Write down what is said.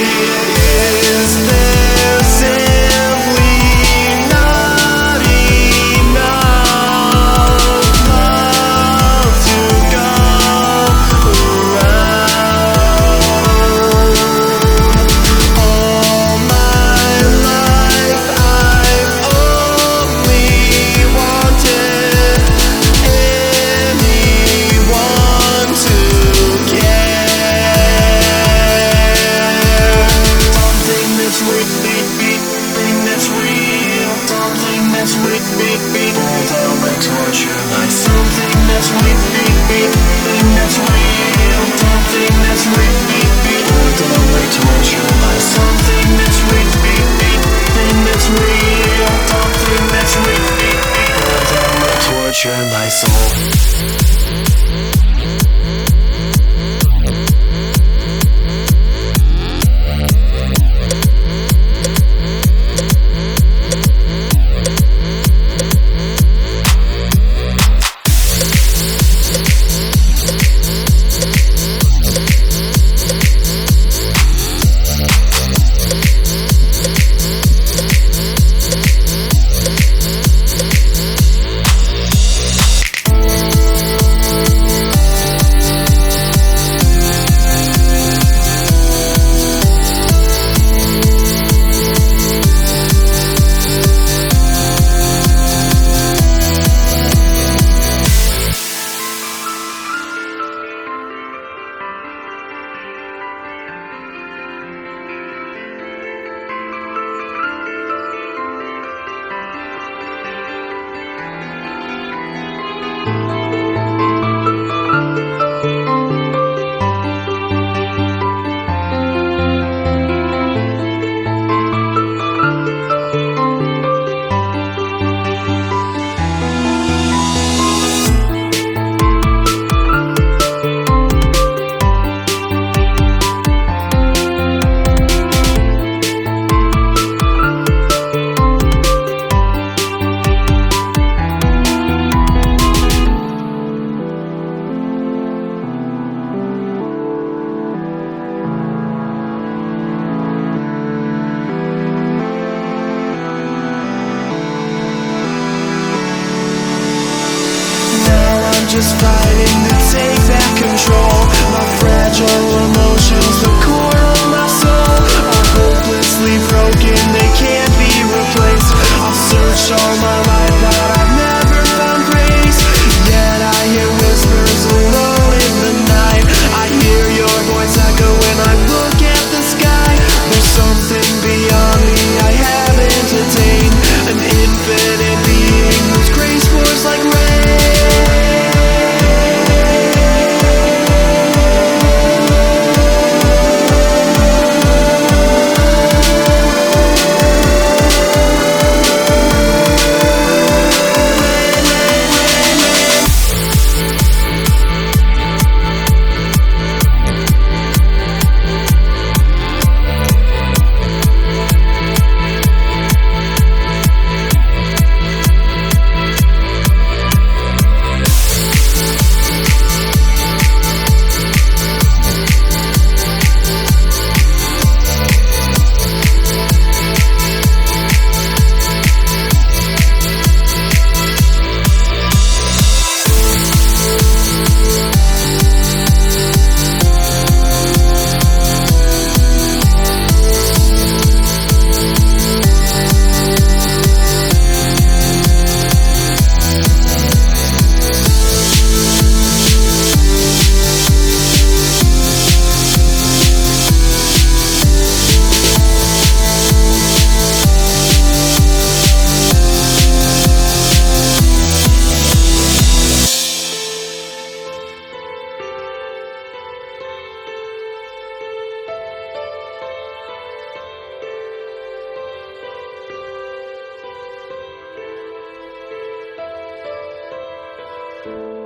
Is there simply not enough love to go around? All my life I've only wanted anyone to care. Something that's real, thing that's real, something that's real, all down my torture lies. Something that's real, thing that's real, something that's real, all down my torture lies. Something that's real, thing that's real, something that's real, all down my torture my soul. Just fighting to take back control. My fragile emotions, the core of my soul, are hopelessly broken, they can't be replaced. I've searched all my life but I've never found grace. Yet I hear whispers alone in the night. I hear your voice echo when I look at the sky. There's something beyond me I haven't attained, an infinite being whose grace pours like rain. you.